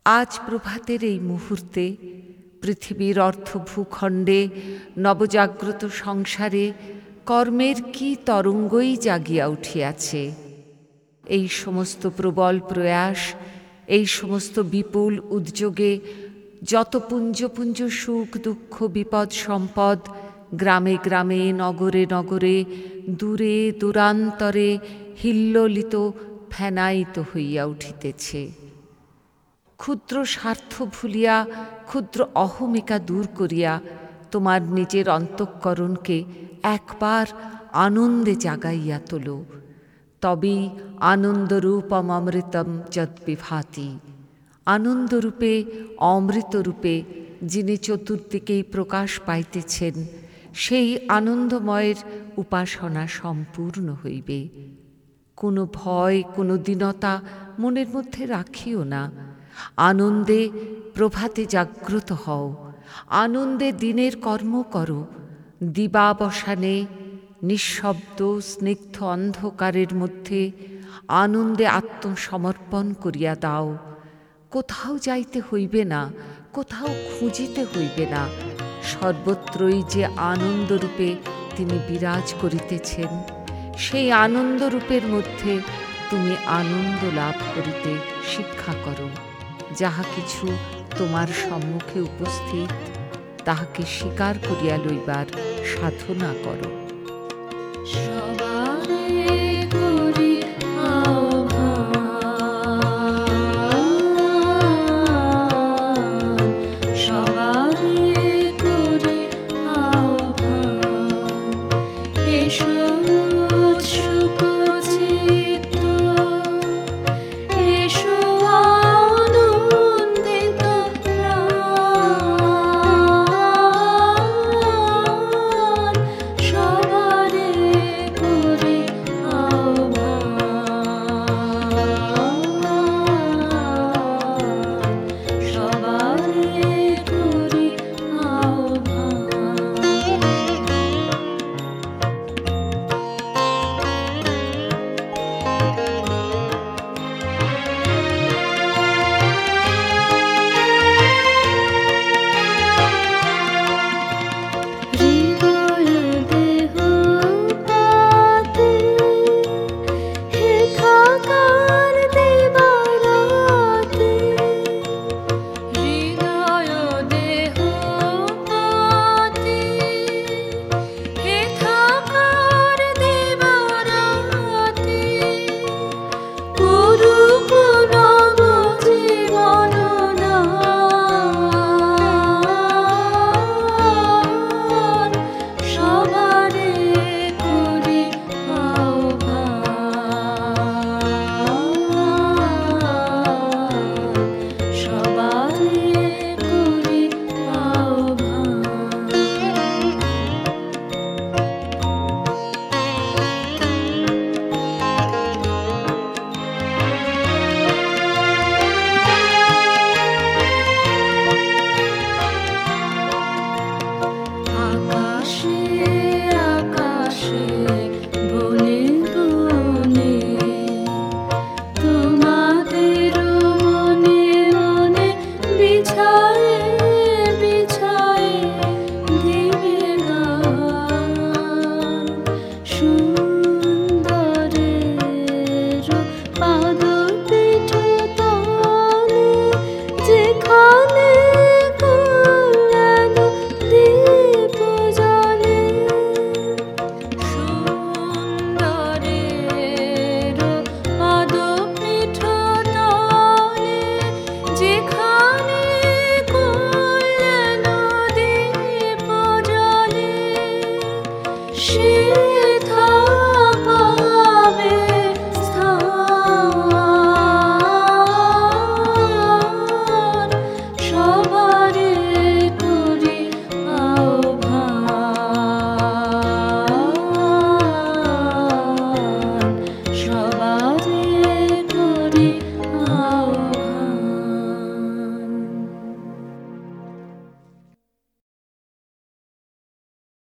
আজ প্রভাতের এই মুহূর্তে পৃথিবীর অর্ধভূখণ্ডে নবজাগ্রত সংসারে কর্মের কি তরঙ্গই জাগিয়া উঠিয়াছে। এই সমস্ত প্রবল প্রয়াস, এই সমস্ত বিপুল উদ্যোগে যত পুঞ্জ পুঞ্জ সুখ দুঃখ বিপদ সম্পদ গ্রামে গ্রামে নগরে নগরে দূরে দূরান্তরে হিল্লোলিত ফেনায়িত হইয়া উঠিতেছে। ক্ষুদ্র স্বার্থ ভুলিয়া ক্ষুদ্র অহমিকা দূর করিয়া তোমার নিজের অন্তঃকরণকে একবার আনন্দে জাগাইয়া তোলো। তবেই আনন্দরূপম অমৃতম যৎ বিভাতি। আনন্দরূপে অমৃতরূপে যিনি চতুর্দিকেই প্রকাশ পাইতেছেন, সেই আনন্দময়ের উপাসনা সম্পূর্ণ হইবে। কোনো ভয়, কোনো দীনতা মনের মধ্যে রাখিও না। আনন্দে প্রভাতে জাগ্রত হও, আনন্দে দিনের কর্ম করো। দিবাবসানে নিঃশব্দ স্নিগ্ধ অন্ধকারের মধ্যে আনন্দে আত্মসমর্পণ করিয়া দাও। কোথাও যাইতে হইবে না, কোথাও খুঁজিতে হইবে না, সর্বত্রই যে আনন্দরূপে তিনি বিরাজ করিতেছেন, সেই আনন্দরূপের মধ্যে তুমি আনন্দ লাভ করিতে শিক্ষা করো। যাহা কিছু তোমার সম্মুখে উপস্থিত, তাহাকে স্বীকার করিয়া লইবার সাধনা করো।